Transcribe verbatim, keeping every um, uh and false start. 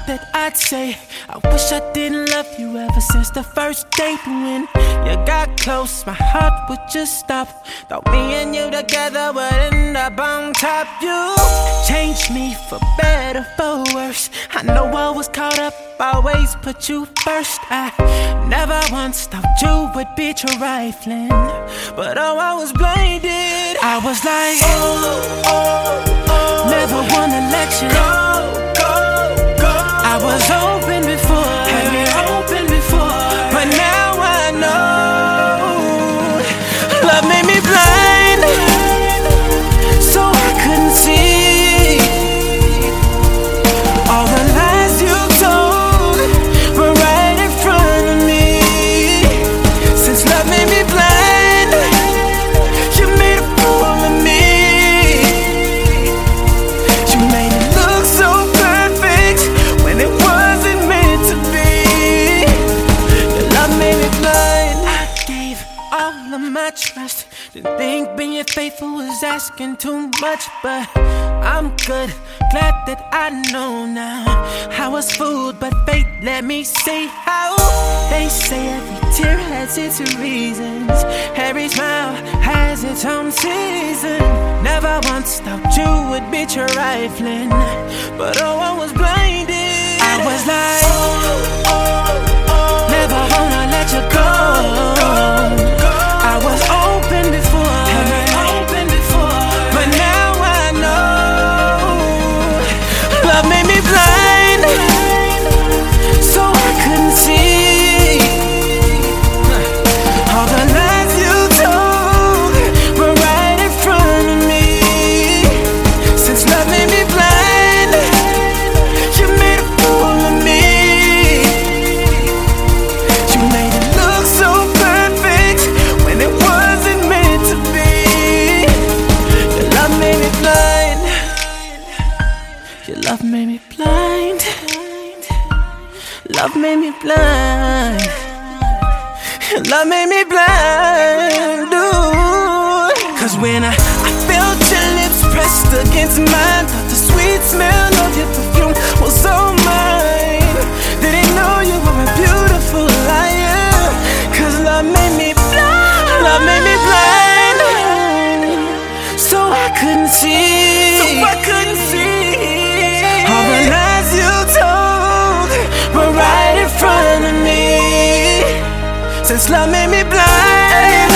that I'd say I wish I didn't love you ever since the first date. When you got close, my heart would just stop. Thought me and you together would end up on top. You changed me for better, for worse. I know I was caught up, always put you first. I never once thought you would be trifling, but oh, I was blinded. I was like, oh, oh, oh, never wanna let you go, go, go. I was open before, had me open before, but now I know love made me blind, so I couldn't see all the lies you told were right in front of me. Since love made me blind, you made a fool of me. You made it look so perfect when it wasn't meant to be. Your love made me blind. I gave all of my trust. Didn't think being faithful was asking too much, but I'm good, glad that I know now. I was fooled, but fate let me see how. They say every tear has its reasons, every smile has its own season. Never once thought you would be trifling, but oh, I was blinded. I was like, oh, oh, oh, never wanna let you go. I was open before, open before, but now I know love made me blind, so I couldn't see all the lies you told were right in front of me. Since love made me blind, you made a fool of me. You made it look so perfect when it wasn't meant to be. Your love made me blind. Your love made me blind. Love made me blind. Your love made me blind. Ooh. Cause when I, I felt your lips pressed against mine, thought the sweet smell of your perfume was all mine. Didn't know you were a beautiful liar. Cause love made me blind. Love made me blind, so I couldn't see, so I couldn't see all the lies you told were right in front of me. Since love made me blind,